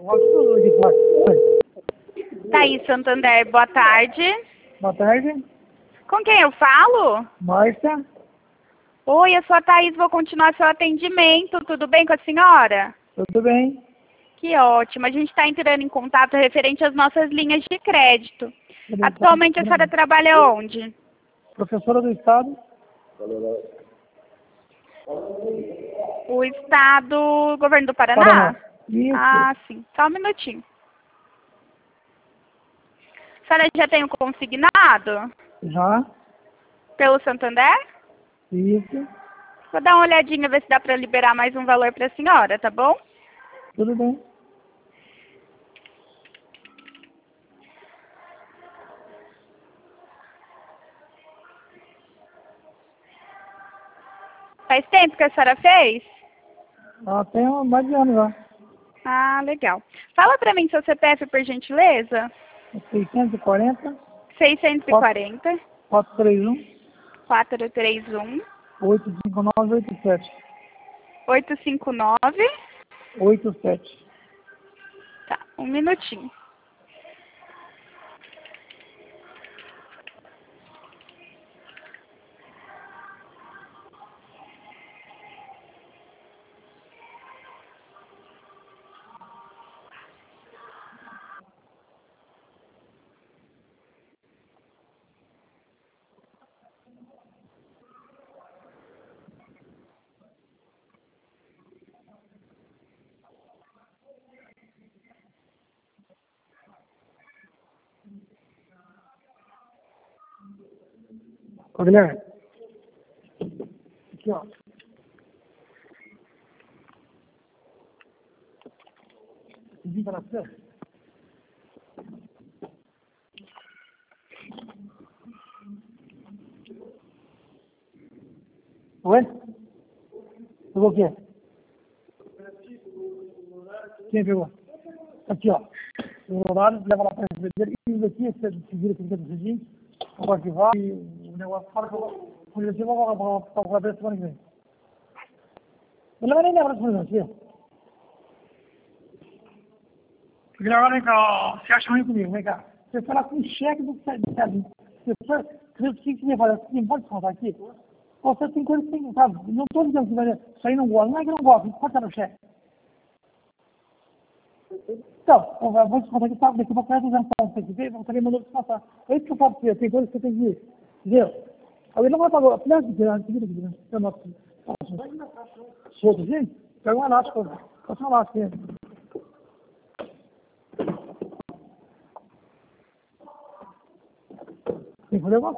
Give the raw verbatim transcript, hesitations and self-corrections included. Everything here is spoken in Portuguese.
Thaís Santander, boa tarde. Boa tarde. Com quem eu falo? Márcia. Oi, eu sou a Thaís, vou continuar seu atendimento. Tudo bem com a senhora? Tudo bem? Que ótimo. A gente está entrando em contato referente às nossas linhas de crédito. Atualmente a senhora trabalha onde? Professora do Estado. O Estado, Governo do Paraná? Paraná. Isso. Ah, sim. Só um minutinho. A senhora já tem o consignado? Já. Pelo Santander? Isso. Vou dar uma olhadinha, ver se dá para liberar mais um valor para a senhora, tá bom? Tudo bem. Faz tempo que a senhora fez? Ah, tem mais de ano já. Ah, legal. Fala para mim seu C P F, por gentileza. seiscentos e quarenta, seiscentos e quarenta, quatrocentos e trinta e um, quatrocentos e trinta e um, oitocentos e cinquenta e nove, oitenta e sete. oitocentos e cinquenta e nove. oitenta e sete. Tá, um minutinho. Ô, Guilherme. Aqui, ó. Vim para você? Oi? Pegou o quê? Quem pegou? Aqui, ó. O horário, leva lá para receber. E isso aqui, você vira aqui dentro do seguinte, vou arquivar e o negócio fala que eu vou. Por isso, eu vou para o cabelo semana que vem. Eu não vai nem lembrar disso, aqui. Agora vem cá, ó. Você acha ruim comigo, vem cá. Você fala com o cheque do que você ali. Você foi. O que você fala? Você não pode contar aqui? Você tem coisa que tem, sabe? Não estou dizendo que vai. Isso aí não gosta. Não é que não gosta, pode estar no cheque. Então, eu vou te contar que sabe, daqui a pouco vai usar um ponto aqui, vou também mandou descansar. É isso que eu falo pra você, tem coisas que você tem que ir. Entendeu? Alguém não vai pagar. Não, aqui, aqui, aqui, né? Eu noto aqui. Solto assim? Pega uma laço, passa uma laço aqui. Tem que fazer alguma